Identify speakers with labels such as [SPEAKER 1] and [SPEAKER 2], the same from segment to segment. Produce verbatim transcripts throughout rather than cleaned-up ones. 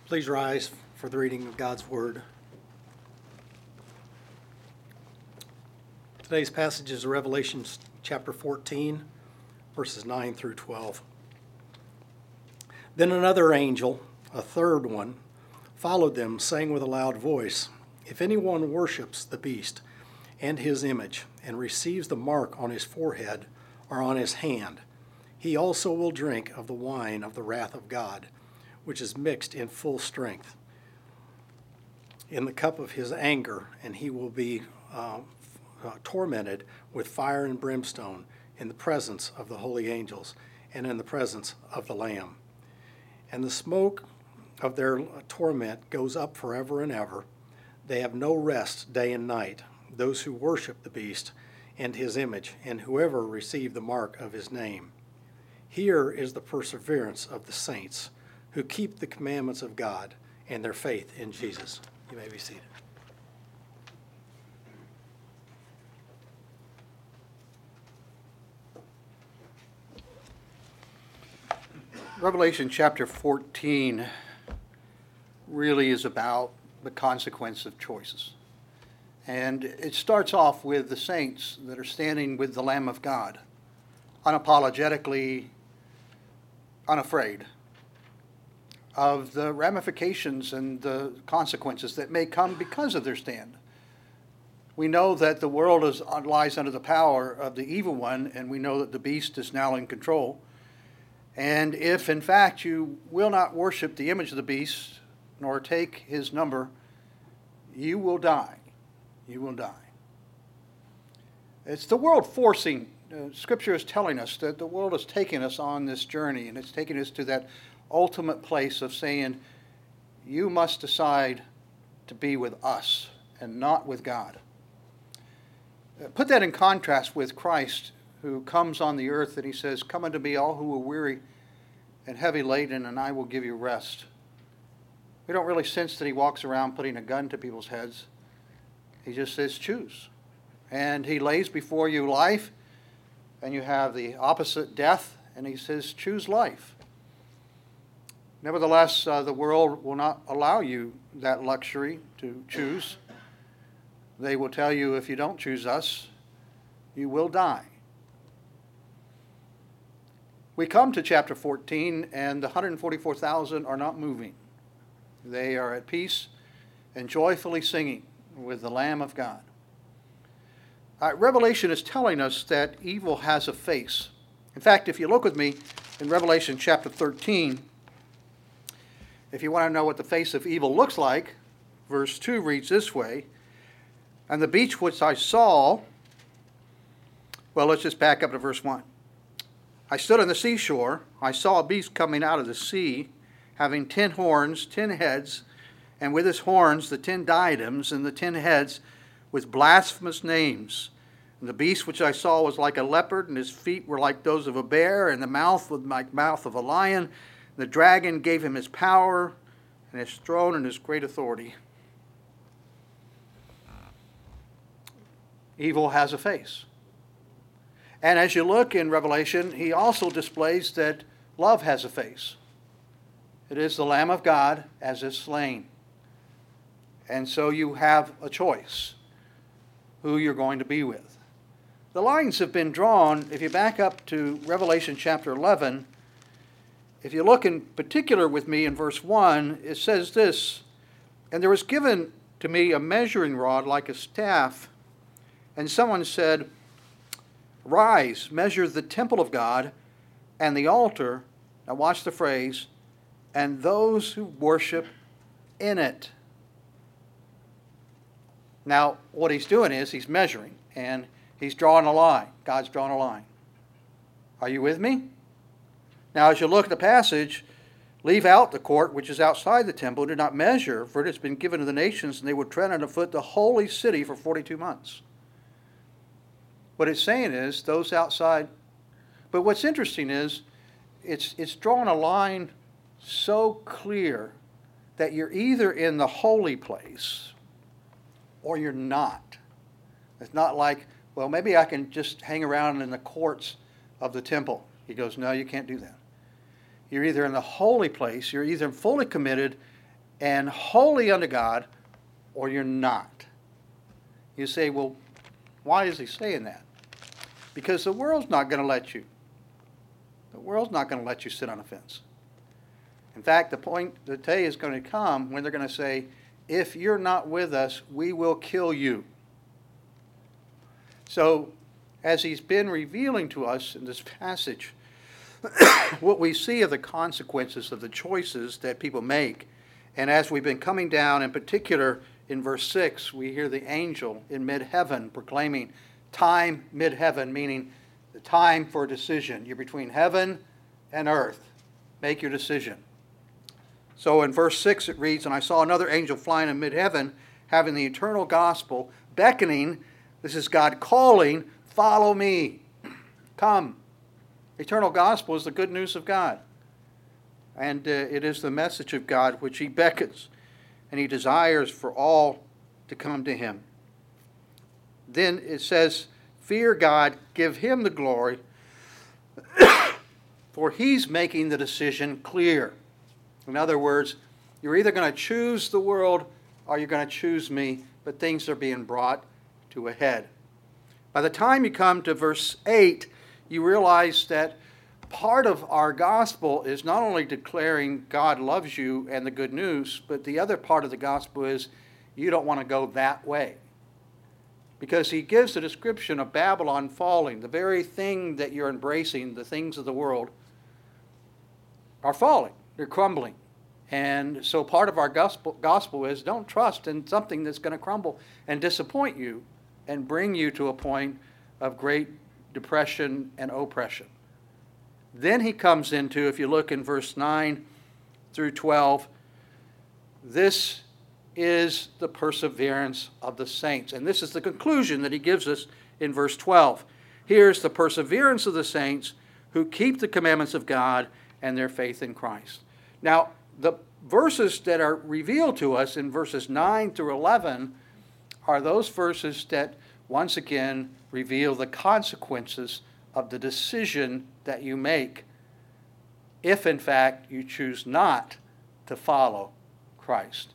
[SPEAKER 1] Please rise for the reading of God's Word. Today's passage is Revelation chapter fourteen, verses nine through twelve. Then another angel, a third one, followed them, saying with a loud voice, "If anyone worships the beast and his image, and receives the mark on his forehead or on his hand, he also will drink of the wine of the wrath of God, which is mixed in full strength in the cup of his anger, and he will be uh, uh, tormented with fire and brimstone in the presence of the holy angels and in the presence of the Lamb. And the smoke of their torment goes up forever and ever. They have no rest day and night, those who worship the beast and his image, and whoever receive the mark of his name. Here is the perseverance of the saints, who keep the commandments of God and their faith in Jesus." You may be seated.
[SPEAKER 2] Revelation chapter fourteen really is about the consequence of choices. And it starts off with the saints that are standing with the Lamb of God, unapologetically unafraid of the ramifications and the consequences that may come because of their stand. We know that the world is, lies under the power of the evil one, and we know that the beast is now in control. And if, in fact, you will not worship the image of the beast, nor take his number, you will die. You will die. It's the world forcing. Uh, Scripture is telling us that the world is taking us on this journey, and it's taking us to that ultimate place of saying, you must decide to be with us and not with God. Uh, put that in contrast with Christ, who comes on the earth and he says, "Come unto me, all who are weary and heavy laden, and I will give you rest." We don't really sense that he walks around putting a gun to people's heads. He just says, choose. And he lays before you life, and you have the opposite, death, and he says, choose life. Nevertheless, uh, the world will not allow you that luxury to choose. They will tell you, if you don't choose us, you will die. We come to chapter fourteen, and the one hundred forty-four thousand are not moving. They are at peace and joyfully singing with the Lamb of God. Uh, Revelation is telling us that evil has a face. In fact, if you look with me in Revelation chapter thirteen, if you want to know what the face of evil looks like, verse two reads this way, "And the beach which I saw," well, let's just back up to verse one. "I stood on the seashore. I saw a beast coming out of the sea, having ten horns, ten heads, and with his horns the ten diadems, and the ten heads with blasphemous names. And the beast which I saw was like a leopard, and his feet were like those of a bear, and the mouth was like the mouth of a lion. The dragon gave him his power and his throne and his great authority." Evil has a face. And as you look in Revelation, he also displays that love has a face. It is the Lamb of God as is slain. And so you have a choice who you're going to be with. The lines have been drawn. If you back up to Revelation chapter eleven, if you look in particular with me in verse one, it says this, "And there was given to me a measuring rod like a staff, and someone said, 'Rise, measure the temple of God and the altar,'" now watch the phrase, "and those who worship in it." Now, what he's doing is he's measuring, and he's drawing a line. God's drawing a line. Are you with me? Now, as you look at the passage, "Leave out the court which is outside the temple, do not measure, for it has been given to the nations, and they will tread underfoot the holy city for forty-two months." What it's saying is those outside. But what's interesting is it's it's drawn a line so clear that you're either in the holy place or you're not. It's not like, well, maybe I can just hang around in the courts of the temple. He goes, no, you can't do that. You're either in the holy place, you're either fully committed and holy unto God, or you're not. You say, well, why is he saying that? Because the world's not going to let you. The world's not going to let you sit on a fence. In fact, the point, the day is going to come when they're going to say, if you're not with us, we will kill you. So, as he's been revealing to us in this passage, what we see are the consequences of the choices that people make. And as we've been coming down, in particular in verse six, we hear the angel in mid-heaven proclaiming time mid-heaven, meaning the time for a decision. You're between heaven and earth. Make your decision. So in verse six it reads, and I saw another angel flying in mid-heaven, having the eternal gospel, beckoning, this is God calling, follow me, come. Eternal gospel is the good news of God. And uh, it is the message of God which he beckons, and he desires for all to come to him. Then it says, fear God, give him the glory, for he's making the decision clear. In other words, you're either going to choose the world or you're going to choose me, but things are being brought to a head. By the time you come to verse eight, you realize that part of our gospel is not only declaring God loves you and the good news, but the other part of the gospel is you don't want to go that way. Because he gives a description of Babylon falling. The very thing that you're embracing, the things of the world, are falling. They're crumbling. And so part of our gospel, gospel is don't trust in something that's going to crumble and disappoint you and bring you to a point of great depression and oppression. Then he comes into, if you look in verse nine through twelve, this is the perseverance of the saints. And this is the conclusion that he gives us in verse twelve. Here's the perseverance of the saints who keep the commandments of God and their faith in Christ. Now, the verses that are revealed to us in verses nine through eleven are those verses that once again reveal the consequences of the decision that you make if in fact you choose not to follow Christ.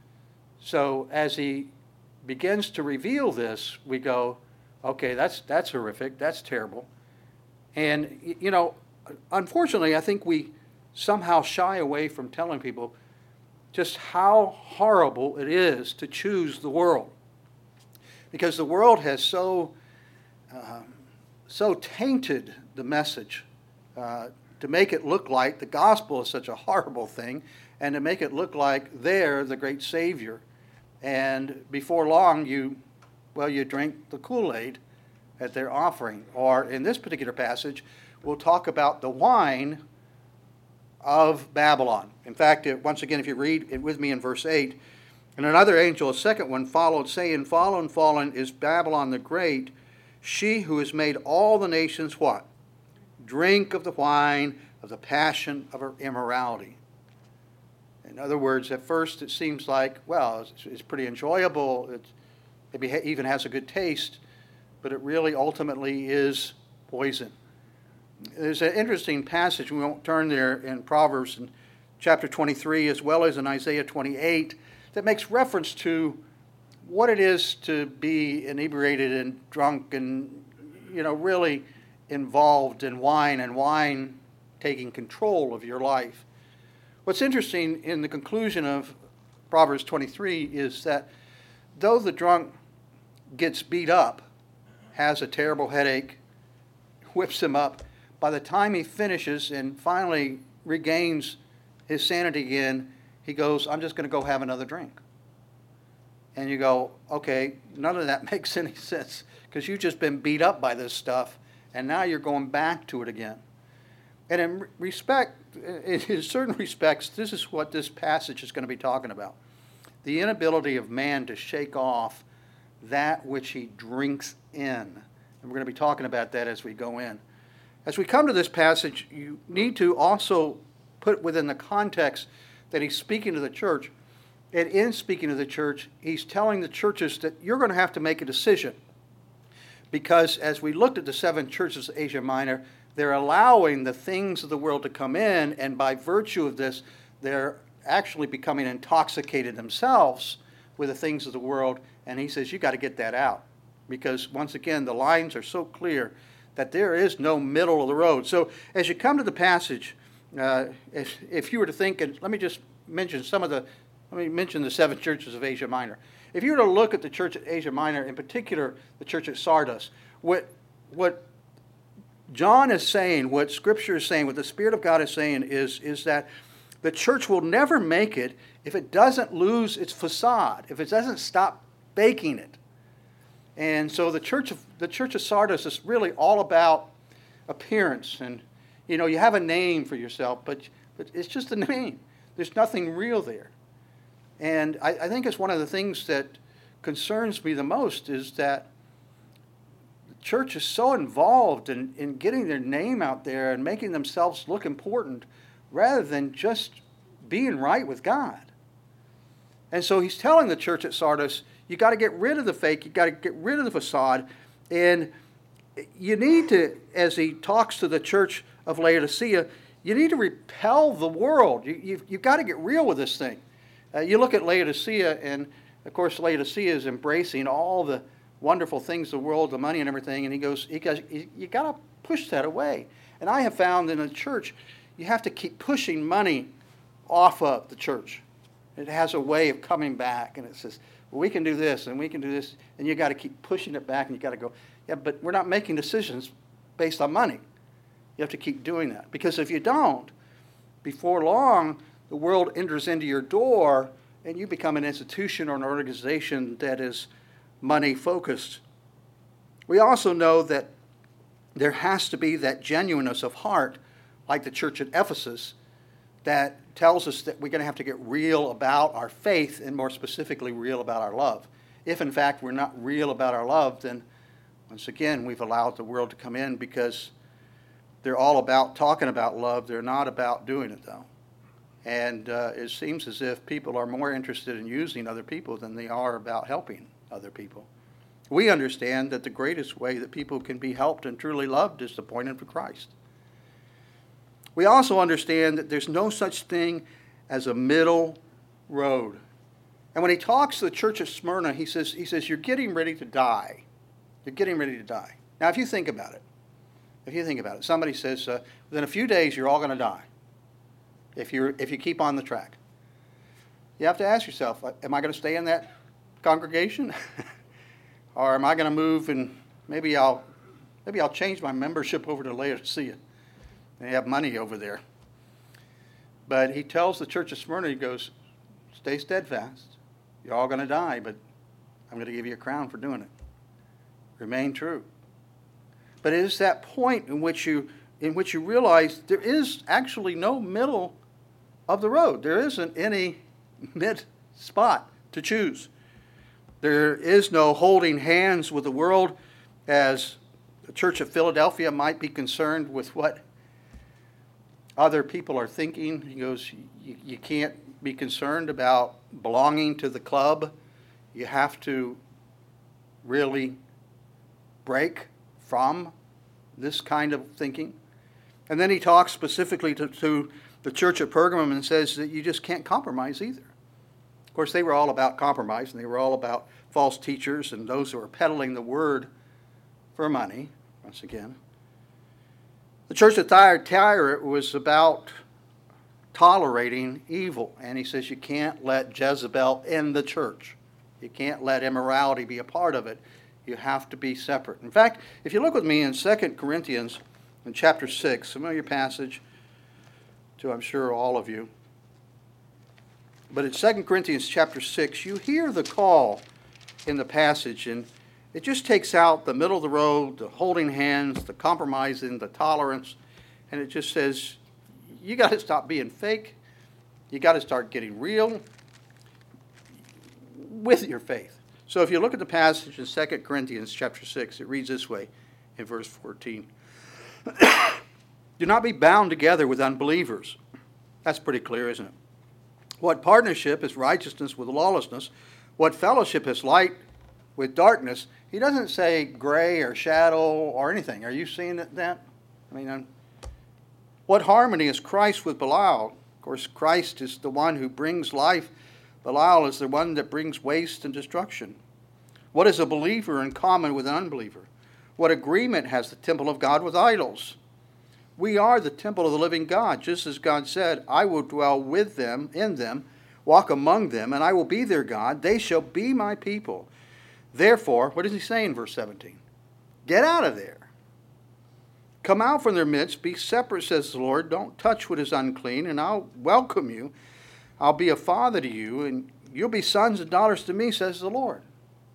[SPEAKER 2] So as he begins to reveal this, we go, okay, that's that's horrific, that's terrible. And you know, unfortunately, I think we somehow shy away from telling people just how horrible it is to choose the world. Because the world has so um, so tainted the message uh, to make it look like the gospel is such a horrible thing, and to make it look like they're the great Savior. And before long, you, well, you drink the Kool-Aid that they're offering. Or in this particular passage, we'll talk about the wine of Babylon. In fact, it, once again, if you read it with me in verse eight, and another angel, a second one, followed, saying, fallen, fallen is Babylon the Great, she who has made all the nations what? Drink of the wine of the passion of her immorality. In other words, at first it seems like, well, it's, it's pretty enjoyable. It maybe ha- even has a good taste, but it really ultimately is poison. There's an interesting passage, we won't turn there, in Proverbs in chapter twenty-three as well as in Isaiah twenty-eight, that makes reference to what it is to be inebriated and drunk and, you know, really involved in wine and wine taking control of your life. What's interesting in the conclusion of Proverbs twenty-three is that though the drunk gets beat up, has a terrible headache, whips him up, by the time he finishes and finally regains his sanity again, he goes, I'm just going to go have another drink. And you go, okay, none of that makes any sense because you've just been beat up by this stuff and now you're going back to it again. And in respect, in certain respects, this is what this passage is going to be talking about. The inability of man to shake off that which he drinks in. And we're going to be talking about that as we go in. As we come to this passage, you need to also put within the context that he's speaking to the church. And in speaking to the church, he's telling the churches that you're going to have to make a decision. Because as we looked at the seven churches of Asia Minor, they're allowing the things of the world to come in, and by virtue of this, they're actually becoming intoxicated themselves with the things of the world. And he says, you got to get that out. Because once again, the lines are so clear that there is no middle of the road. So as you come to the passage, uh, if, if you were to think, and let me just mention some of the, let me mention the seven churches of Asia Minor. If you were to look at the church at Asia Minor, in particular the church at Sardis, what, what John is saying, what Scripture is saying, what the Spirit of God is saying is, is that the church will never make it if it doesn't lose its facade, if it doesn't stop baking it. And so the church of the church of Sardis is really all about appearance, and you know, you have a name for yourself, but but it's just a name. There's nothing real there. And I, I think it's one of the things that concerns me the most is that the church is so involved in, in getting their name out there and making themselves look important rather than just being right with God. And so he's telling the church at Sardis, you got to get rid of the fake, you got to get rid of the facade, and you need to, as he talks to the church of Laodicea, you need to repel the world. You, you've, you've got to get real with this thing. Uh, you look at Laodicea, and of course Laodicea is embracing all the wonderful things, the world, the money and everything, and he goes, he goes you got to push that away. And I have found in the church, you have to keep pushing money off of the church. It has a way of coming back, and it says, well, we can do this, and we can do this, and you got to keep pushing it back, and you got to go, yeah, but we're not making decisions based on money. You have to keep doing that, because if you don't, before long, the world enters into your door, and you become an institution or an organization that is money-focused. We also know that there has to be that genuineness of heart, like the church at Ephesus, that tells us that we're going to have to get real about our faith, and more specifically, real about our love. If, in fact, we're not real about our love, then, once again, we've allowed the world to come in, because they're all about talking about love. They're not about doing it, though. And uh, it seems as if people are more interested in using other people than they are about helping other people. We understand that the greatest way that people can be helped and truly loved is to point them to Christ. We also understand that there's no such thing as a middle road. And when he talks to the church of Smyrna, he says, he says, you're getting ready to die. You're getting ready to die. Now, if you think about it, if you think about it, somebody says, uh, within a few days, you're all going to die if, you're, if you keep on the track. You have to ask yourself, am I going to stay in that congregation? Or am I going to move and maybe I'll, maybe I'll change my membership over to Laodicea? They have money over there. But he tells the church of Smyrna, he goes, stay steadfast. You're all going to die, but I'm going to give you a crown for doing it. Remain true. But it is that point in which you in which you realize there is actually no middle of the road. There isn't any mid spot to choose. There is no holding hands with the world, as the church of Philadelphia might be concerned with what other people are thinking. He goes, you, you can't be concerned about belonging to the club. You have to really break from this kind of thinking. And then he talks specifically to, to the church at Pergamum and says that you just can't compromise either. Of course, they were all about compromise, and they were all about false teachers and those who are peddling the word for money, once again. The church at Thyatira was about tolerating evil. And he says you can't let Jezebel in the church. You can't let immorality be a part of it. You have to be separate. In fact, if you look with me in Second Corinthians in chapter six, familiar passage to, I'm sure, all of you. But in Second Corinthians chapter six, you hear the call in the passage, and it just takes out the middle of the road, the holding hands, the compromising, the tolerance, and it just says, you got to stop being fake. You got to start getting real with your faith. So if you look at the passage in Second Corinthians chapter six, it reads this way in verse fourteen. Do not be bound together with unbelievers. That's pretty clear, isn't it? What partnership is righteousness with lawlessness? What fellowship is light with darkness? He doesn't say gray or shadow or anything. Are you seeing that? I mean, um, what harmony is Christ with Belial? course, Christ is the one who brings life. Belial is the one that brings waste and destruction. What is a believer in common with an unbeliever? What agreement has the temple of God with idols? We are the temple of the living God, just as God said, I will dwell with them, in them, walk among them, and I will be their God. They shall be my people. Therefore, what does he say in verse seventeen? Get out of there. Come out from their midst. Be separate, says the Lord. Don't touch what is unclean, and I'll welcome you. I'll be a father to you, and you'll be sons and daughters to me, says the Lord.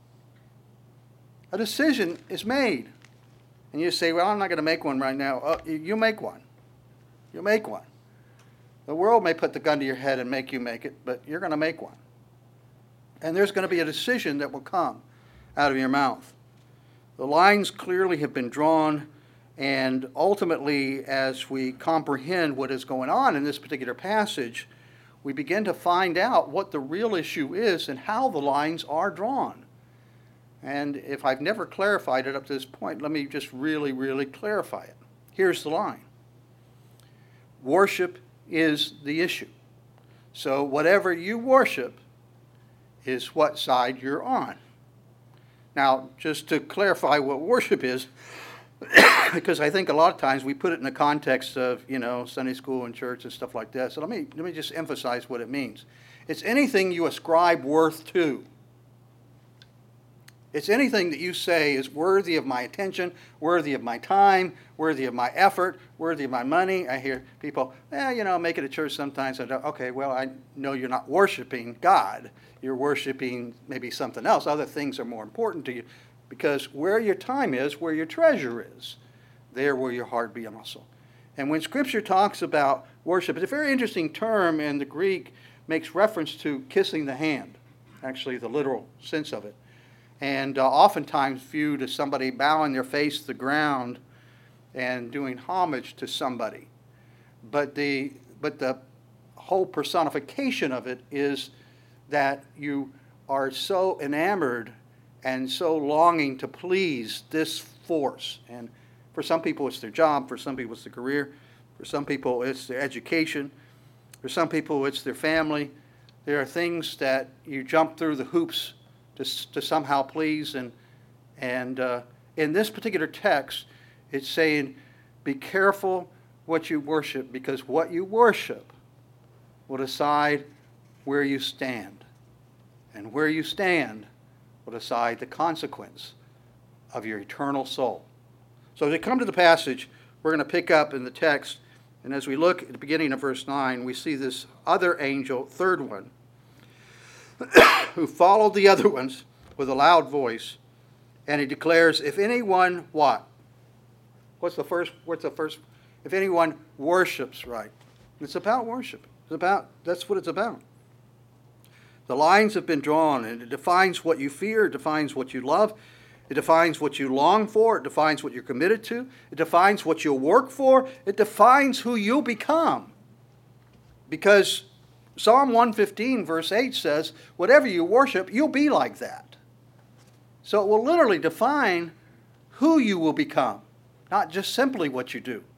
[SPEAKER 2] A decision is made. And you say, well, I'm not going to make one right now. Oh, you make one. You make one. The world may put the gun to your head and make you make it, but you're going to make one. And there's going to be a decision that will come out of your mouth. The lines clearly have been drawn, and ultimately, as we comprehend what is going on in this particular passage, we begin to find out what the real issue is and how the lines are drawn. And if I've never clarified it up to this point, let me just really, really clarify it. Here's the line. Worship is the issue. So whatever you worship is what side you're on. Now, just to clarify what worship is, because I think a lot of times we put it in the context of, you know, Sunday school and church and stuff like that. So let me, let me just emphasize what it means. It's anything you ascribe worth to. It's anything that you say is worthy of my attention, worthy of my time, worthy of my effort, worthy of my money. I hear people, eh, you know, make it to church sometimes. I don't, okay, well, I know you're not worshiping God. You're worshiping maybe something else. Other things are more important to you. Because where your time is, where your treasure is, there will your heart be also. And when Scripture talks about worship, it's a very interesting term, and the Greek makes reference to kissing the hand, actually the literal sense of it. And uh, oftentimes viewed as somebody bowing their face to the ground and doing homage to somebody. But the, but the whole personification of it is that you are so enamored and so longing to please this force. And for some people it's their job, for some people it's their career, for some people it's their education, for some people it's their family. There are things that you jump through the hoops to, to somehow please. And, and uh, in this particular text, it's saying, be careful what you worship, because what you worship will decide where you stand. And where you stand will decide the consequence of your eternal soul. So as we come to the passage, we're going to pick up in the text, and as we look at the beginning of verse nine, we see this other angel, third one, who followed the other ones with a loud voice, and he declares, if anyone what? What's the first, what's the first? If anyone worships right. It's about worship. It's about, that's what it's about. The lines have been drawn, and it defines what you fear, it defines what you love, it defines what you long for, it defines what you're committed to, it defines what you'll work for, it defines who you'll become. Because Psalm one fifteen verse eight says, whatever you worship, you'll be like that. So it will literally define who you will become, not just simply what you do.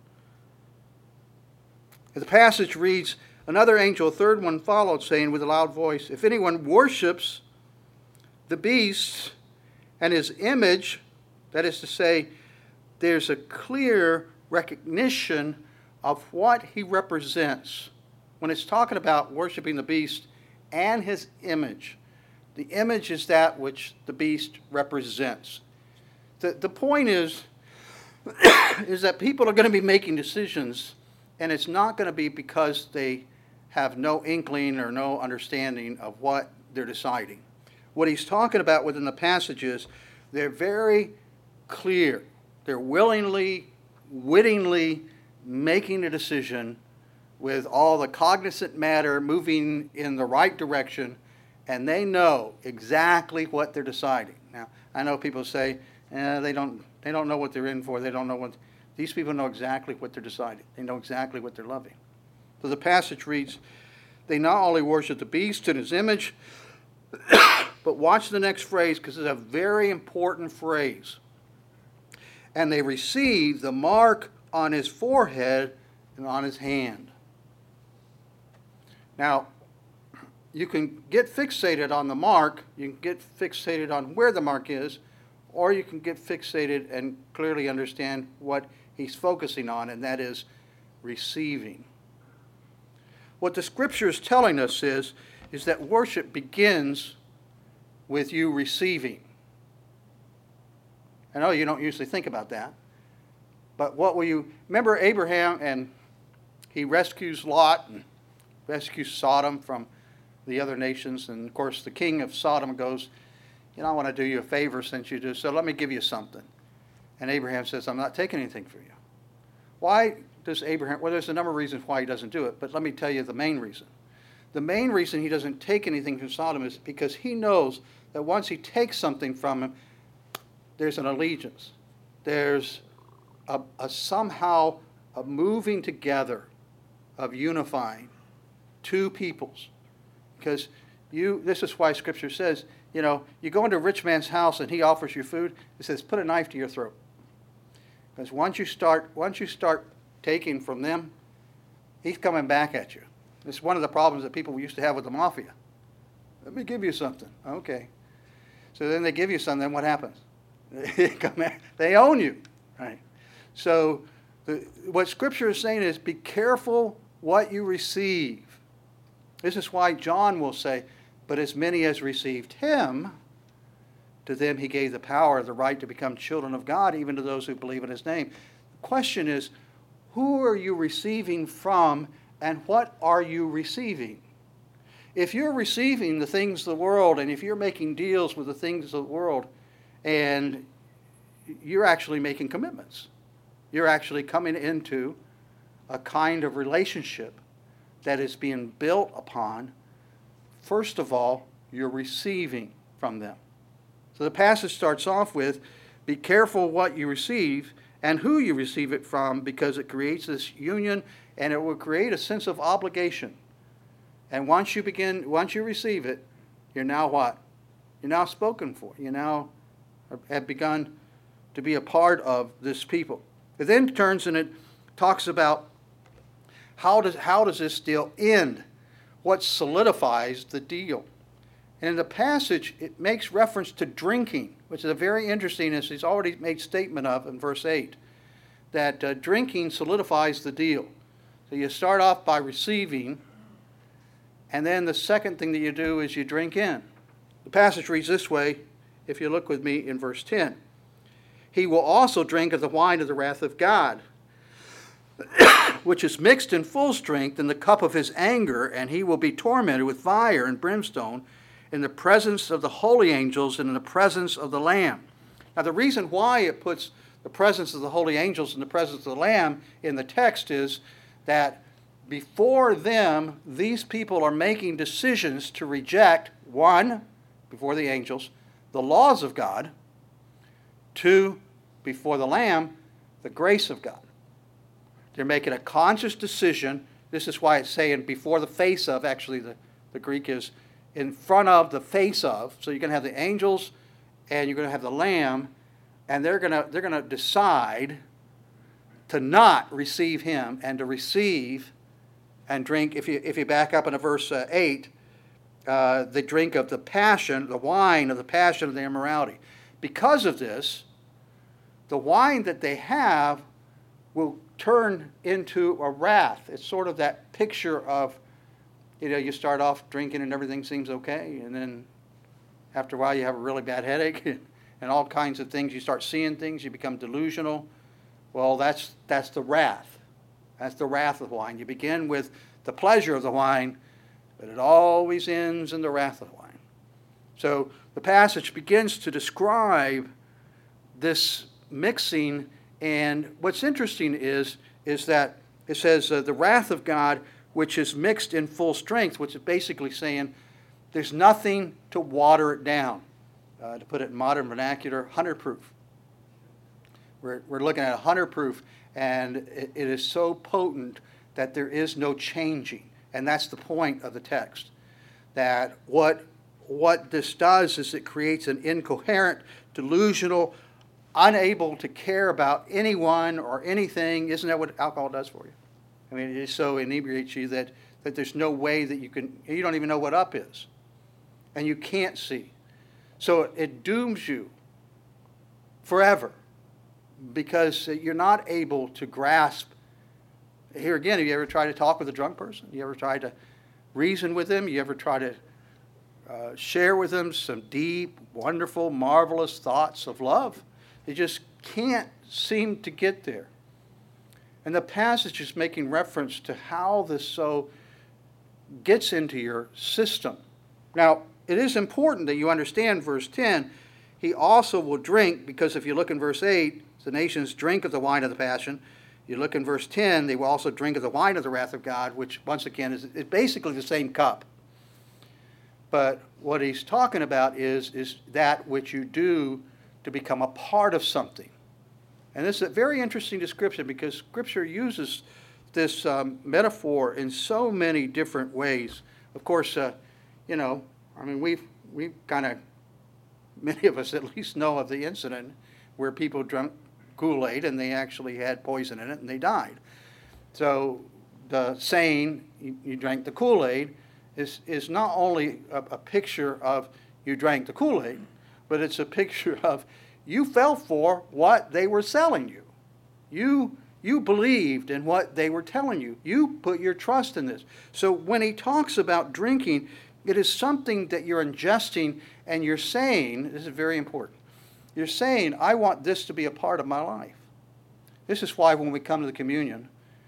[SPEAKER 2] The passage reads, another angel, a third one, followed, saying with a loud voice, if anyone worships the beast and his image, that is to say, there's a clear recognition of what he represents. When it's talking about worshiping the beast and his image, the image is that which the beast represents. The, the point is, is that people are going to be making decisions, and it's not going to be because they have no inkling or no understanding of what they're deciding. What he's talking about within the passage is they're very clear. They're willingly, wittingly making a decision with all the cognizant matter moving in the right direction, and they know exactly what they're deciding. Now, I know people say, eh, they don't they don't know what they're in for. They don't know what... These people know exactly what they're deciding. They know exactly what they're loving. So the passage reads, they not only worship the beast and his image, but watch the next phrase, because it's a very important phrase. And they receive the mark on his forehead and on his hand. Now, you can get fixated on the mark, you can get fixated on where the mark is, or you can get fixated and clearly understand what he's focusing on, and that is receiving. What the Scripture is telling us is, is that worship begins with you receiving. I know you don't usually think about that, but what will you, remember Abraham, and he rescues Lot and rescues Sodom from the other nations, and of course the king of Sodom goes, you know, I want to do you a favor since you do, so let me give you something. And Abraham says, I'm not taking anything from you. Why does Abraham, well, there's a number of reasons why he doesn't do it, but let me tell you the main reason. The main reason he doesn't take anything from Sodom is because he knows that once he takes something from him, there's an allegiance. There's a, a somehow a moving together of unifying two peoples. Because you, this is why Scripture says, you know, you go into a rich man's house and he offers you food, it says, put a knife to your throat. Because once you start, once you start taking from them, he's coming back at you. It's one of the problems that people used to have with the mafia. Let me give you something. Okay. So then they give you something, then what happens? They own you. Right? So the, what Scripture is saying is be careful what you receive. This is why John will say, but as many as received him, to them he gave the power, the right to become children of God, even to those who believe in his name. The question is, who are you receiving from, and what are you receiving? If you're receiving the things of the world, and if you're making deals with the things of the world, and you're actually making commitments, you're actually coming into a kind of relationship that is being built upon, first of all, you're receiving from them. So the passage starts off with, be careful what you receive and who you receive it from, because it creates this union, and it will create a sense of obligation. And once you begin, once you receive it, you're now what? You're now spoken for. You now have begun to be a part of this people. It then turns and it talks about how does, how does this deal end? What solidifies the deal? And in the passage, it makes reference to drinking, which is a very interesting, as he's already made statement of in verse eight, that uh, drinking solidifies the deal. So you start off by receiving, and then the second thing that you do is you drink in. The passage reads this way, if you look with me in verse ten. He will also drink of the wine of the wrath of God, which is mixed in full strength in the cup of his anger, and he will be tormented with fire and brimstone in the presence of the holy angels and in the presence of the Lamb. Now the reason why it puts the presence of the holy angels and the presence of the Lamb in the text is that before them, these people are making decisions to reject, one, before the angels, the laws of God, two, before the Lamb, the grace of God. They're making a conscious decision. This is why it's saying before the face of, actually the, the Greek is in front of the face of. So you're going to have the angels and you're going to have the Lamb, and they're going to they're going to decide to not receive him and to receive and drink. If you if you back up into verse uh, eight, uh, the drink of the passion, the wine of the passion of the immorality. Because of this, the wine that they have will turn into a wrath. It's sort of that picture of, you know, you start off drinking and everything seems okay, and then after a while you have a really bad headache and all kinds of things. You start seeing things, you become delusional. Well, that's that's the wrath. That's the wrath of the wine. You begin with the pleasure of the wine, but it always ends in the wrath of the wine. So the passage begins to describe this mixing, and what's interesting is, is that it says uh, the wrath of God, which is mixed in full strength, which is basically saying there's nothing to water it down. Uh, to put it in modern vernacular, one hundred proof. We're, we're looking at one hundred proof, and it, it is so potent that there is no changing. And that's the point of the text. That what, what this does is it creates an incoherent, delusional, unable to care about anyone or anything. Isn't that what alcohol does for you? I mean, it so inebriates you that that there's no way that you can, you don't even know what up is. And you can't see. So it dooms you forever because you're not able to grasp. Here again, have you ever tried to talk with a drunk person? You ever tried to reason with them? You ever try to uh, share with them some deep, wonderful, marvelous thoughts of love? They just can't seem to get there. And the passage is making reference to how this so gets into your system. Now, it is important that you understand verse ten. He also will drink, because if you look in verse eight, the nations drink of the wine of the passion. You look in verse ten, they will also drink of the wine of the wrath of God, which once again is, is basically the same cup. But what he's talking about is, is that which you do to become a part of something. And this is a very interesting description because Scripture uses this um, metaphor in so many different ways. Of course, uh, you know, I mean, we've, we've kind of, many of us at least know of the incident where people drank Kool-Aid and they actually had poison in it and they died. So the saying, you, you drank the Kool-Aid, is, is not only a, a picture of you drank the Kool-Aid, but it's a picture of you fell for what they were selling you. You, you believed in what they were telling you. You put your trust in this. So when he talks about drinking, it is something that you're ingesting and you're saying, this is very important, you're saying, I want this to be a part of my life. This is why when we come to the communion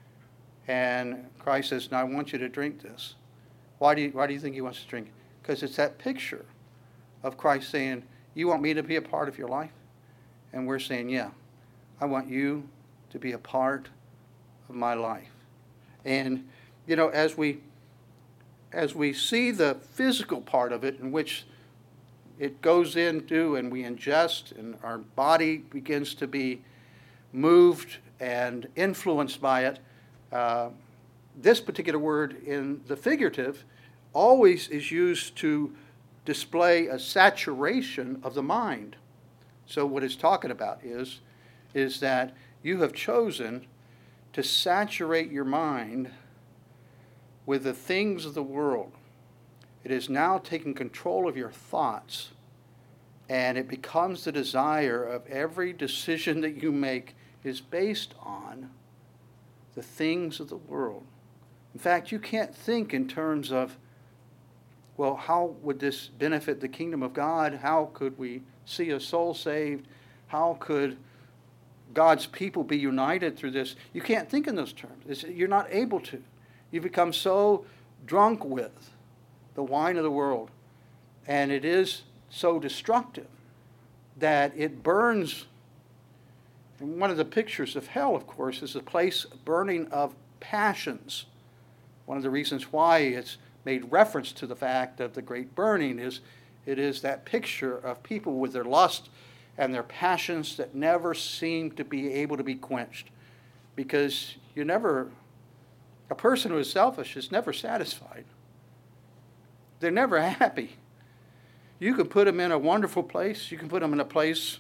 [SPEAKER 2] and Christ says, now I want you to drink this. Why do you, why do you think he wants to drink it? Because it's that picture of Christ saying, you want me to be a part of your life? And we're saying, yeah, I want you to be a part of my life. And, you know, as we as we see the physical part of it in which it goes into and we ingest and our body begins to be moved and influenced by it, uh, this particular word in the figurative always is used to display a saturation of the mind. So what it's talking about is, is that you have chosen to saturate your mind with the things of the world. It is now taking control of your thoughts, and it becomes the desire of every decision that you make is based on the things of the world. In fact, you can't think in terms of, well, how would this benefit the kingdom of God? How could we see a soul saved? How could God's people be united through this? You can't think in those terms. It's, you're not able to. You become so drunk with the wine of the world, and it is so destructive that it burns. And one of the pictures of hell, of course, is a place burning of passions. One of the reasons why it's made reference to the fact of the great burning is it is that picture of people with their lust and their passions that never seem to be able to be quenched. Because you never, a person who is selfish is never satisfied. They're never happy. You can put them in a wonderful place. You can put them in a place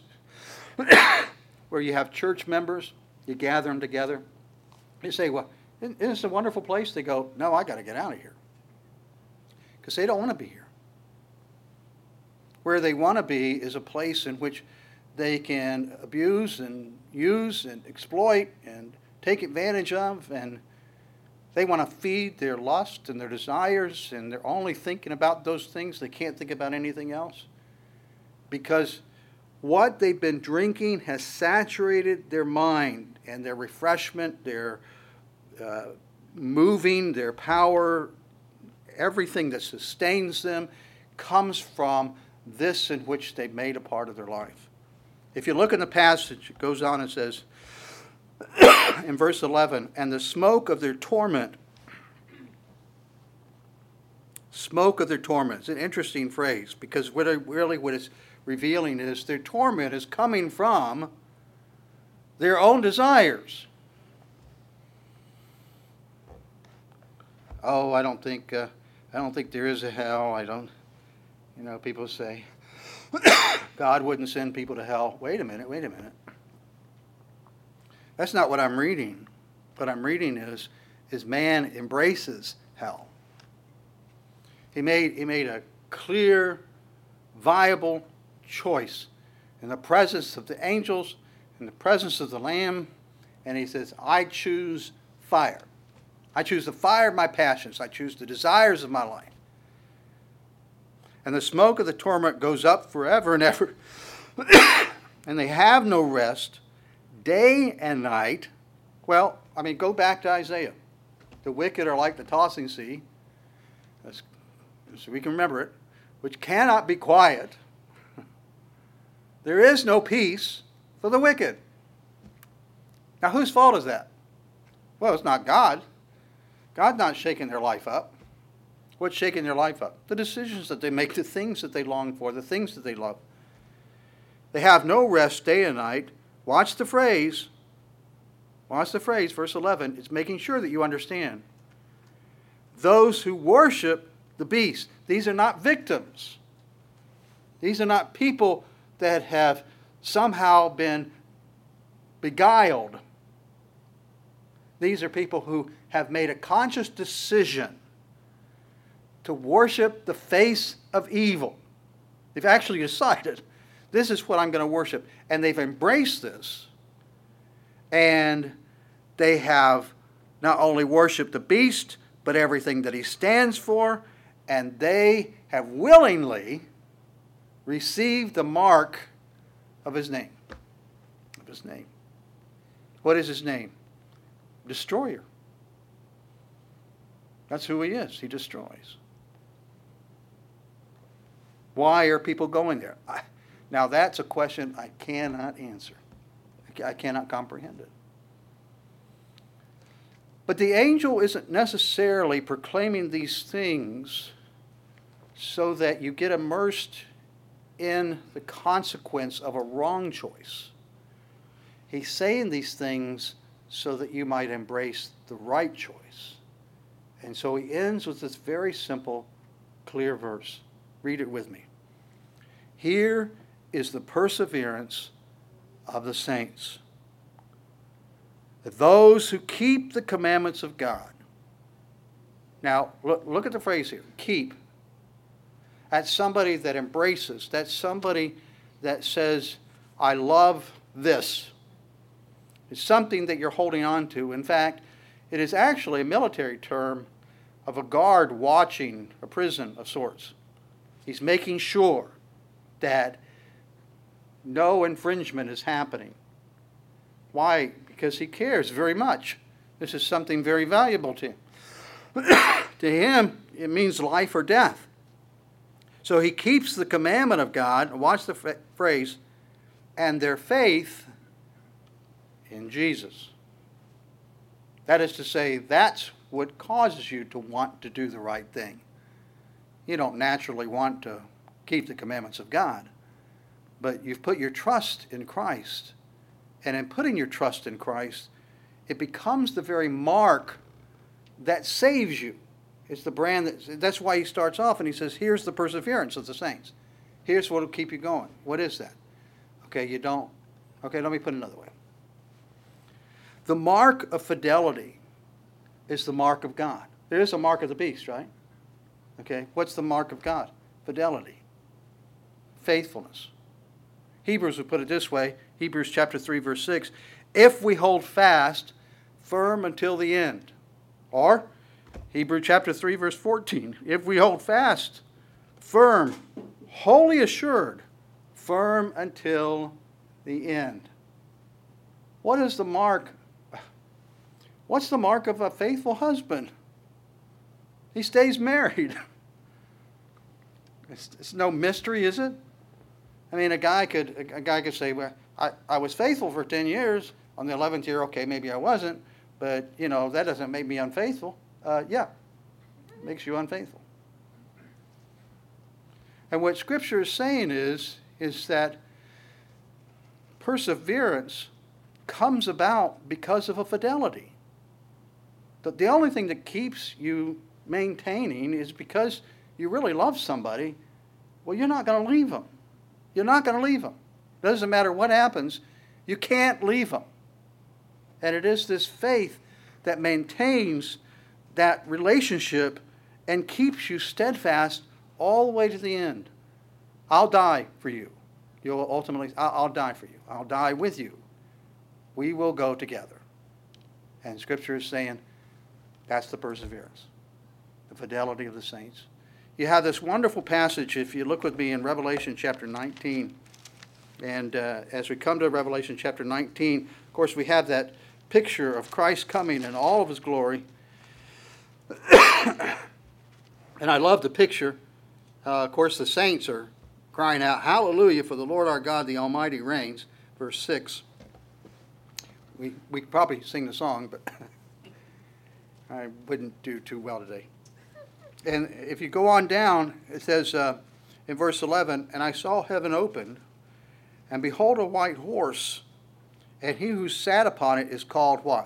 [SPEAKER 2] where you have church members. You gather them together. You say, well, isn't this a wonderful place? They go, no, I got to get out of here. Because they don't want to be here. Where they want to be is a place in which they can abuse and use and exploit and take advantage of, and they want to feed their lust and their desires, and they're only thinking about those things. They can't think about anything else. Because what they've been drinking has saturated their mind and their refreshment, their uh, moving, their power, everything that sustains them comes from this in which they've made a part of their life. If you look in the passage, it goes on and says, in verse eleven, and the smoke of their torment, smoke of their torment. It's an interesting phrase because what it, really what it's revealing is their torment is coming from their own desires. Oh, I don't think uh, I don't think there is a hell. I don't. You know, people say God wouldn't send people to hell. Wait a minute. Wait a minute. That's not what I'm reading. What I'm reading is, is man embraces hell. He made, he made a clear, viable choice in the presence of the angels, in the presence of the Lamb, and he says, I choose fire. I choose the fire of my passions. I choose the desires of my life. And the smoke of the torment goes up forever and ever, and they have no rest, day and night. Well, I mean, go back to Isaiah. The wicked are like the tossing sea, as, so we can remember it, which cannot be quiet. There is no peace for the wicked. Now, whose fault is that? Well, it's not God. God's not shaking their life up. What's shaking their life up? The decisions that they make, the things that they long for, the things that they love. They have no rest day and night. Watch the phrase. Watch the phrase, verse eleven. It's making sure that you understand. Those who worship the beast. These are not victims. These are not people that have somehow been beguiled. These are people who have made a conscious decision to worship the face of evil. They've actually decided, this is what I'm going to worship. And they've embraced this. And they have not only worshiped the beast, but everything that he stands for. And they have willingly received the mark of his name. Of his name. What is his name? Destroyer. That's who he is. He destroys. Why are people going there? I, now that's a question I cannot answer. I cannot comprehend it. But the angel isn't necessarily proclaiming these things so that you get immersed in the consequence of a wrong choice. He's saying these things so that you might embrace the right choice. And so he ends with this very simple, clear verse. Read it with me. Here is the perseverance of the saints. Those who keep the commandments of God. Now, look, look at the phrase here. Keep. That's somebody that embraces. That's somebody that says, I love this. It's something that you're holding on to. In fact, it is actually a military term of a guard watching a prison of sorts. He's making sure that no infringement is happening. Why? Because he cares very much. This is something very valuable to him. To him, it means life or death. So he keeps the commandment of God, watch the f- phrase, and their faith in Jesus. That is to say, that's what causes you to want to do the right thing. You don't naturally want to keep the commandments of God, but you've put your trust in Christ. And in putting your trust in Christ, it becomes the very mark that saves you. It's the brand that, that's why he starts off and he says, here's the perseverance of the saints. Here's what will keep you going. What is that? Okay, you don't. Okay, let me put it another way. The mark of fidelity is the mark of God. There is a mark of the beast, right? Okay, what's the mark of God? Fidelity. Faithfulness. Hebrews would put it this way, Hebrews chapter three, verse six, if we hold fast, firm until the end. Or, Hebrews chapter three, verse fourteen, if we hold fast, firm, wholly assured, firm until the end. What is the mark? What's the mark of a faithful husband? He stays married. It's, it's no mystery, is it? I mean, a guy could a guy could say, well, I, I was faithful for ten years. On the eleventh year, okay, maybe I wasn't. But, you know, that doesn't make me unfaithful. Uh, yeah, it makes you unfaithful. And what Scripture is saying is, is that perseverance comes about because of a fidelity. That the only thing that keeps you maintaining is because you really love somebody. Well, you're not going to leave them. You're not going to leave them. It doesn't matter what happens. You can't leave them. And it is this faith that maintains that relationship and keeps you steadfast all the way to the end. I'll die for you. You'll ultimately, I'll, I'll die for you. I'll die with you. We will go together. And Scripture is saying that's the perseverance, the fidelity of the saints. You have this wonderful passage, if you look with me in Revelation chapter nineteen. And uh, as we come to Revelation chapter nineteen, of course, we have that picture of Christ coming in all of his glory. And I love the picture. Uh, of course, the saints are crying out, "Hallelujah, for the Lord our God, the Almighty reigns." Verse six. We, we could probably sing the song, but I wouldn't do too well today. And if you go on down, it says uh, in verse eleven, "And I saw heaven opened, and behold a white horse, and he who sat upon it is called" what?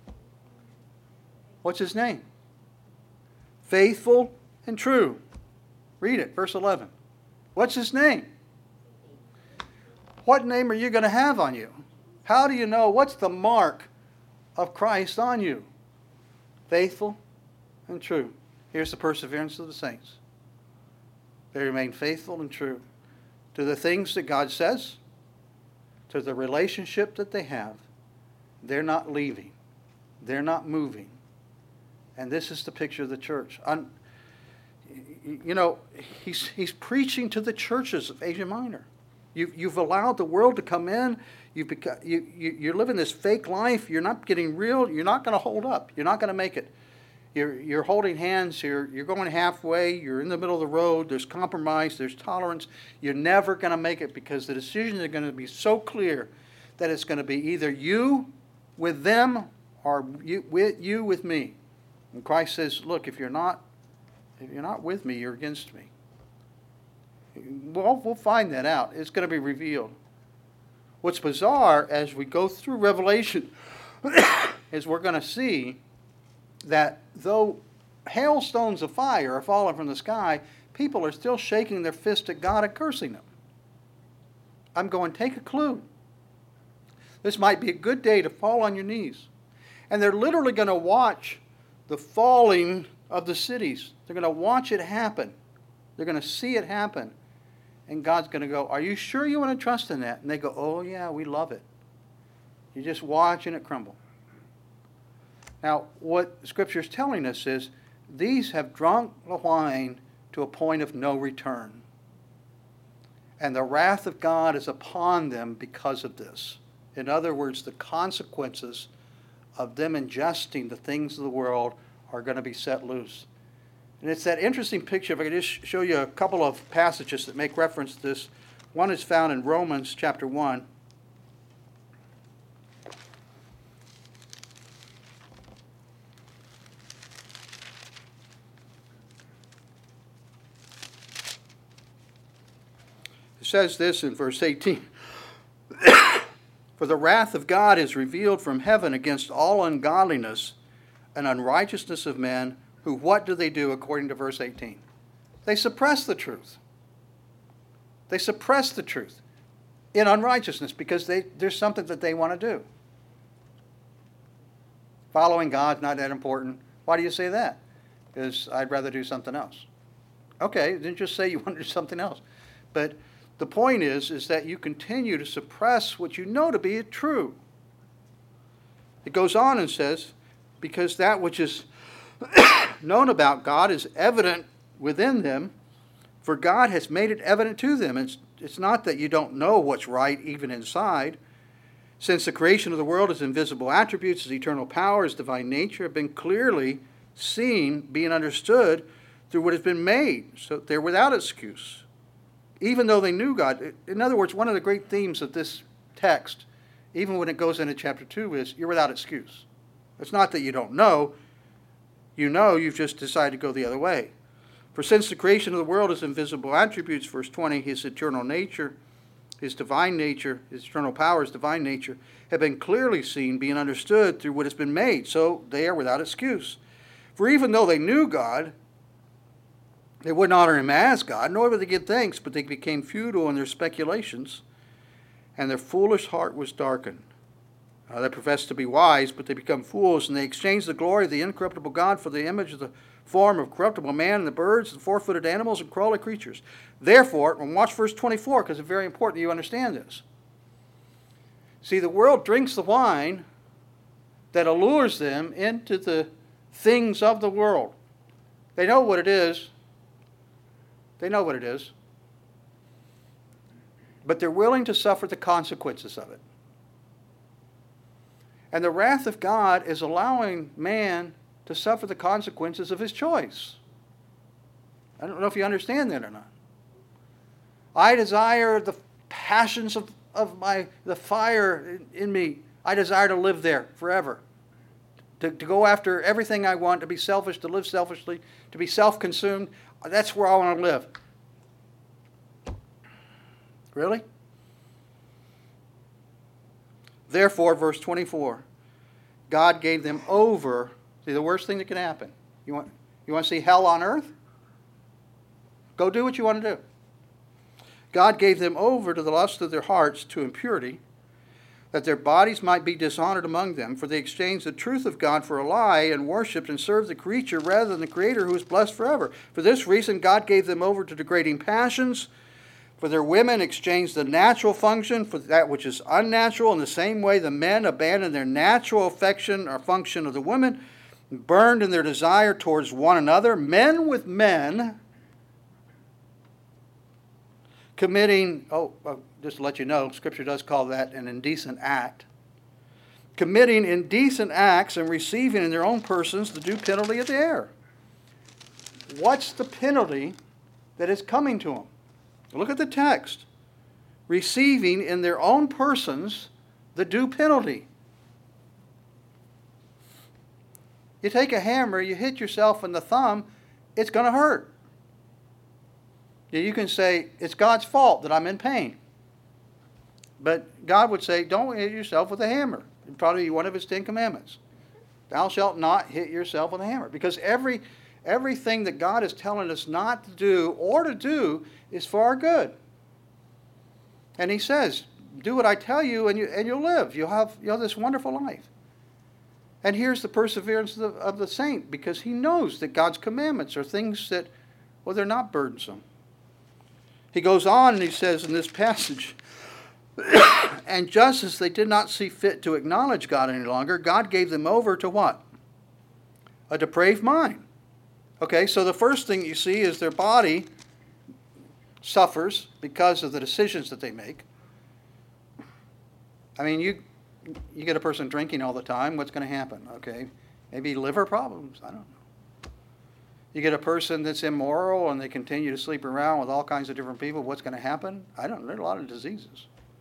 [SPEAKER 2] What's his name? Faithful and true. Read it, verse eleven. What's his name? What name are you going to have on you? How do you know what's the mark of Christ on you? Faithful and true. Here's the perseverance of the saints. They remain faithful and true to the things that God says, to the relationship that they have. They're not leaving. They're not moving. And this is the picture of the church. Un, you know, he's, he's preaching to the churches of Asia Minor. You've, you've allowed the world to come in. You've become, you, you, you're living this fake life. You're not getting real. You're not going to hold up. You're not going to make it. You're, you're holding hands. You're, you're going halfway. You're in the middle of the road. There's compromise. There's tolerance. You're never going to make it because the decisions are going to be so clear that it's going to be either you with them or you with, you with me. And Christ says, look, if you're not, if you're not with me, you're against me. Well, we'll find that out. It's going to be revealed. What's bizarre as we go through Revelation is we're going to see that though hailstones of fire are falling from the sky, people are still shaking their fist at God and cursing them. I'm going, take a clue. This might be a good day to fall on your knees. And they're literally going to watch the falling of the cities. They're going to watch it happen. They're going to see it happen. And God's going to go, are you sure you want to trust in that? And they go, oh yeah, we love it. You're just watching it crumble. Now, what Scripture is telling us is, these have drunk the wine to a point of no return. And the wrath of God is upon them because of this. In other words, the consequences of them ingesting the things of the world are going to be set loose. And it's that interesting picture. If I could just show you a couple of passages that make reference to this. One is found in Romans chapter one. It says this in verse eighteen. For the wrath of God is revealed from heaven against all ungodliness and unrighteousness of men, who what do they do according to verse eighteen? They suppress the truth. They suppress the truth in unrighteousness because they, there's something that they want to do. Following God's not that important. Why do you say that? Because I'd rather do something else. Okay, then just say you want to do something else. But the point is, is that you continue to suppress what you know to be true. It goes on and says, because that which is known about God is evident within them, for God has made it evident to them. It's, it's not that you don't know what's right even inside. Since the creation of the world, his invisible attributes, his eternal power, his divine nature have been clearly seen, being understood through what has been made. So they're without excuse. Even though they knew God. In other words, one of the great themes of this text, even when it goes into chapter two, is you're without excuse. It's not that you don't know. You know, you've just decided to go the other way. For since the creation of the world, his invisible attributes, verse twenty, his eternal nature, his divine nature, his eternal power, his divine nature, have been clearly seen, being understood through what has been made. So they are without excuse. For even though they knew God, they wouldn't honor him as God, nor would they give thanks, but they became futile in their speculations, and their foolish heart was darkened. Uh, they profess to be wise, but they become fools, and they exchange the glory of the incorruptible God for the image of the form of corruptible man and the birds and four-footed animals and crawly creatures. Therefore, and watch verse twenty-four, because it's very important you understand this. See, the world drinks the wine that allures them into the things of the world. They know what it is. They know what it is. But they're willing to suffer the consequences of it. And the wrath of God is allowing man to suffer the consequences of his choice. I don't know if you understand that or not. I desire the passions of, of my the fire in, in me. I desire to live there forever. To, to go after everything I want, to be selfish, to live selfishly, to be self-consumed. That's where I want to live. Really? Therefore, verse twenty-four, God gave them over. See, the worst thing that can happen. You want, you want to see hell on earth? Go do what you want to do. God gave them over to the lust of their hearts, to impurity, that their bodies might be dishonored among them, for they exchanged the truth of God for a lie, and worshipped and served the creature rather than the Creator, who is blessed forever. For this reason, God gave them over to degrading passions. For their women exchanged the natural function for that which is unnatural. In the same way, the men abandoned their natural affection or function of the women, burned in their desire towards one another, men with men, committing, oh, well, just to let you know, Scripture does call that an indecent act, committing indecent acts and receiving in their own persons the due penalty of the error. What's the penalty that is coming to them? Look at the text. Receiving in their own persons the due penalty. You take a hammer, you hit yourself in the thumb, it's going to hurt. You can say, it's God's fault that I'm in pain. But God would say, don't hit yourself with a hammer. It'd probably be one of his Ten Commandments. Thou shalt not hit yourself with a hammer. Because every everything that God is telling us not to do or to do is for our good. And he says, do what I tell you and, you, and you'll live. You'll have, you'll have this wonderful life. And here's the perseverance of the, of the saint, because he knows that God's commandments are things that, well, they're not burdensome. He goes on and he says in this passage, and just as they did not see fit to acknowledge God any longer, God gave them over to what? A depraved mind. Okay, so the first thing you see is their body suffers because of the decisions that they make. I mean, you you get a person drinking all the time, what's going to happen? Okay, maybe liver problems, I don't know. You get a person that's immoral and they continue to sleep around with all kinds of different people, what's going to happen? I don't know, there are a lot of diseases.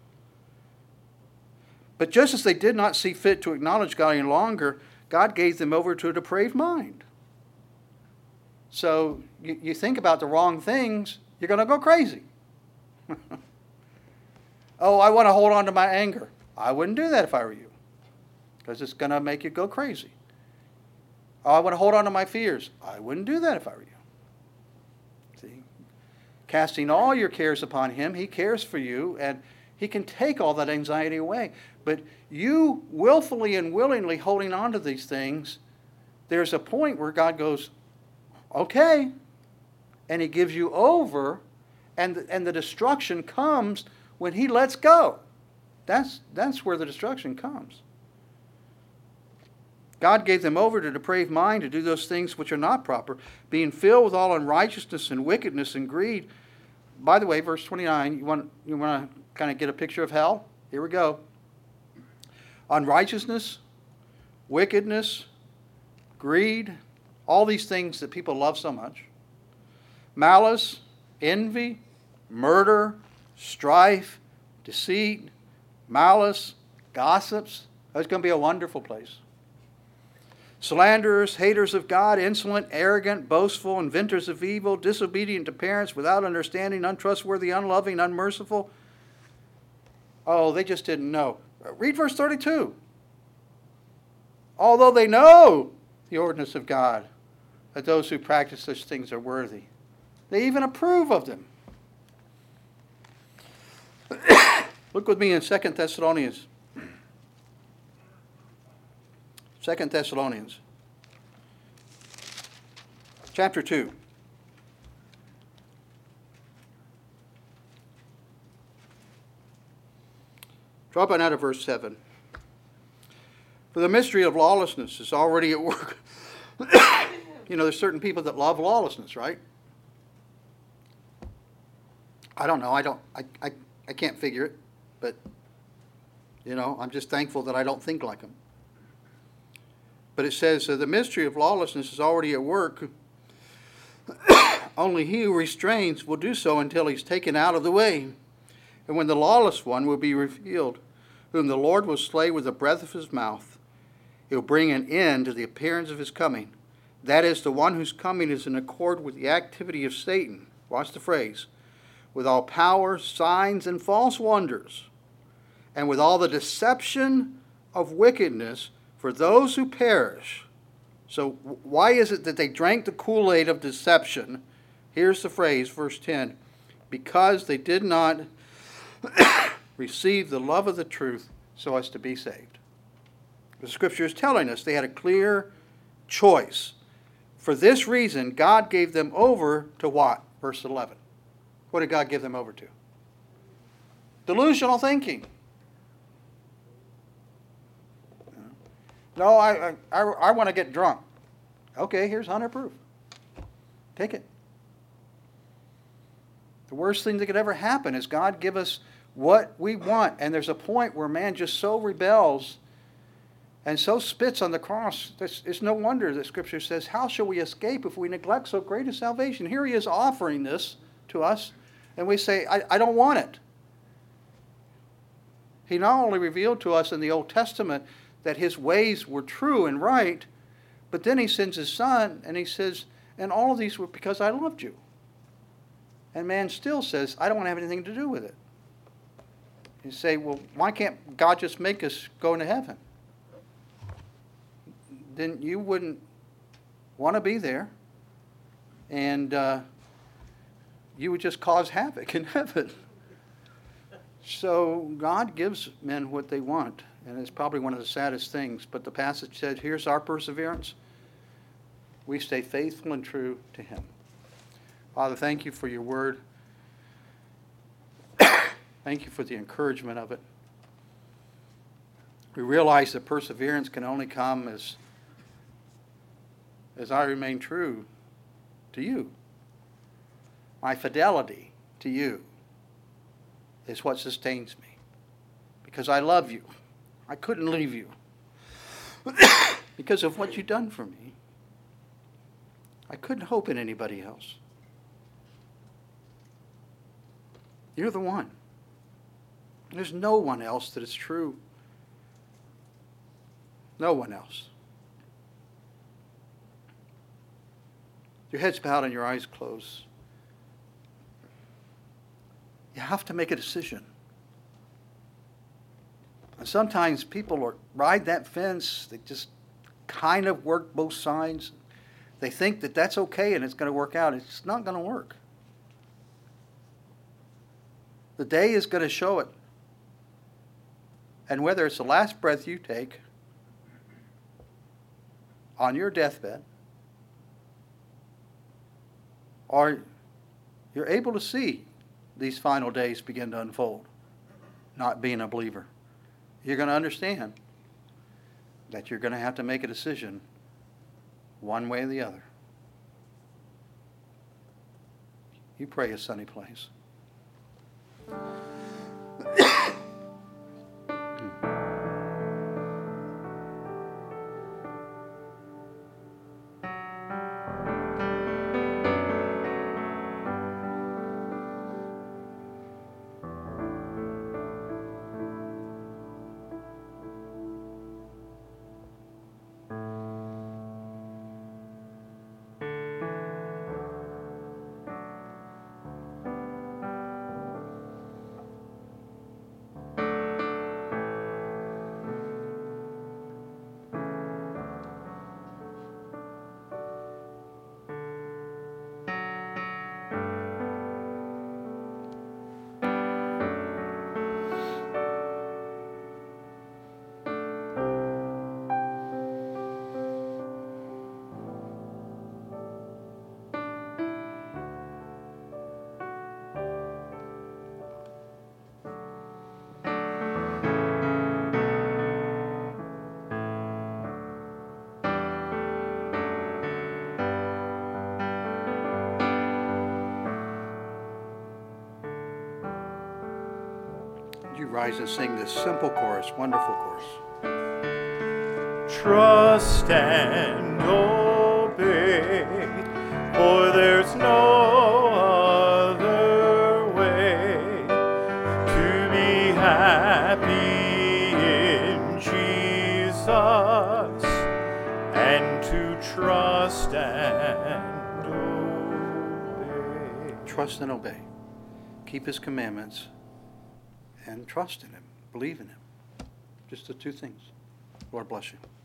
[SPEAKER 2] But just as they did not see fit to acknowledge God any longer, God gave them over to a depraved mind. So you, you think about the wrong things, you're going to go crazy. Oh, I want to hold on to my anger. I wouldn't do that if I were you, because it's going to make you go crazy. Oh, I want to hold on to my fears. I wouldn't do that if I were you. See? Casting all your cares upon him, he cares for you, and he can take all that anxiety away. But you willfully and willingly holding on to these things, there's a point where God goes, okay, and he gives you over, and the, and the destruction comes when he lets go. That's, that's where the destruction comes. God gave them over to a depraved mind to do those things which are not proper, being filled with all unrighteousness and wickedness and greed. By the way, verse twenty-nine, you want, you want to kind of get a picture of hell? Here we go. Unrighteousness, wickedness, greed, all these things that people love so much. Malice, envy, murder, strife, deceit, malice, gossips. That's going to be a wonderful place. Slanderers, haters of God, insolent, arrogant, boastful, inventors of evil, disobedient to parents, without understanding, untrustworthy, unloving, unmerciful. Oh, they just didn't know. Read verse thirty-two. Although they know the ordinance of God, that those who practice such things are worthy. They even approve of them. Look with me in Second Thessalonians. Second Thessalonians chapter two. Dropping out of verse seven. For the mystery of lawlessness is already at work. You know, there's certain people that love lawlessness, right? I don't know. I don't. I, I, I can't figure it. But, you know, I'm just thankful that I don't think like them. But it says, uh, the mystery of lawlessness is already at work. Only he who restrains will do so until he's taken out of the way. And when the lawless one will be revealed, whom the Lord will slay with the breath of his mouth, he'll bring an end to the appearance of his coming. That is, the one whose coming is in accord with the activity of Satan. Watch the phrase. With all power, signs, and false wonders, and with all the deception of wickedness for those who perish. So why is it that they drank the Kool-Aid of deception? Here's the phrase, verse ten. Because they did not receive the love of the truth so as to be saved. The scripture is telling us they had a clear choice. For this reason, God gave them over to what? Verse eleven. What did God give them over to? Delusional thinking. No, I, I, I want to get drunk. Okay, here's one hundred proof. Take it. The worst thing that could ever happen is God give us what we want. And there's a point where man just so rebels and so spits on the cross. It's no wonder that Scripture says, how shall we escape if we neglect so great a salvation? Here he is offering this to us, and we say, I, I don't want it. He not only revealed to us in the Old Testament that his ways were true and right, but then he sends his son, and he says, and all of these were because I loved you. And man still says, I don't want to have anything to do with it. You say, well, why can't God just make us go into heaven? Then you wouldn't want to be there, and uh, you would just cause havoc in heaven. So God gives men what they want, and it's probably one of the saddest things. But the passage said, here's our perseverance. We stay faithful and true to him. Father, thank you for your word. Thank you for the encouragement of it. We realize that perseverance can only come as, as I remain true to you. My fidelity to you is what sustains me. Because I love you. I couldn't leave you. Because of what you've done for me. I couldn't hope in anybody else. You're the one. There's no one else that is true. No one else. Your head's bowed and your eyes closed. You have to make a decision. And sometimes people are, ride that fence. They just kind of work both sides. They think that that's okay and it's going to work out. It's not going to work. The day is going to show it. And whether it's the last breath you take on your deathbed, or you're able to see these final days begin to unfold, not being a believer, you're going to understand that you're going to have to make a decision one way or the other. You pray a sunny place. Would you rise and sing this simple chorus, wonderful chorus?
[SPEAKER 3] Trust and obey, for there's no other way to be happy in Jesus and to trust and obey.
[SPEAKER 2] Trust and obey. Keep his commandments and trust in him. Believe in him. Just the two things. Lord bless you.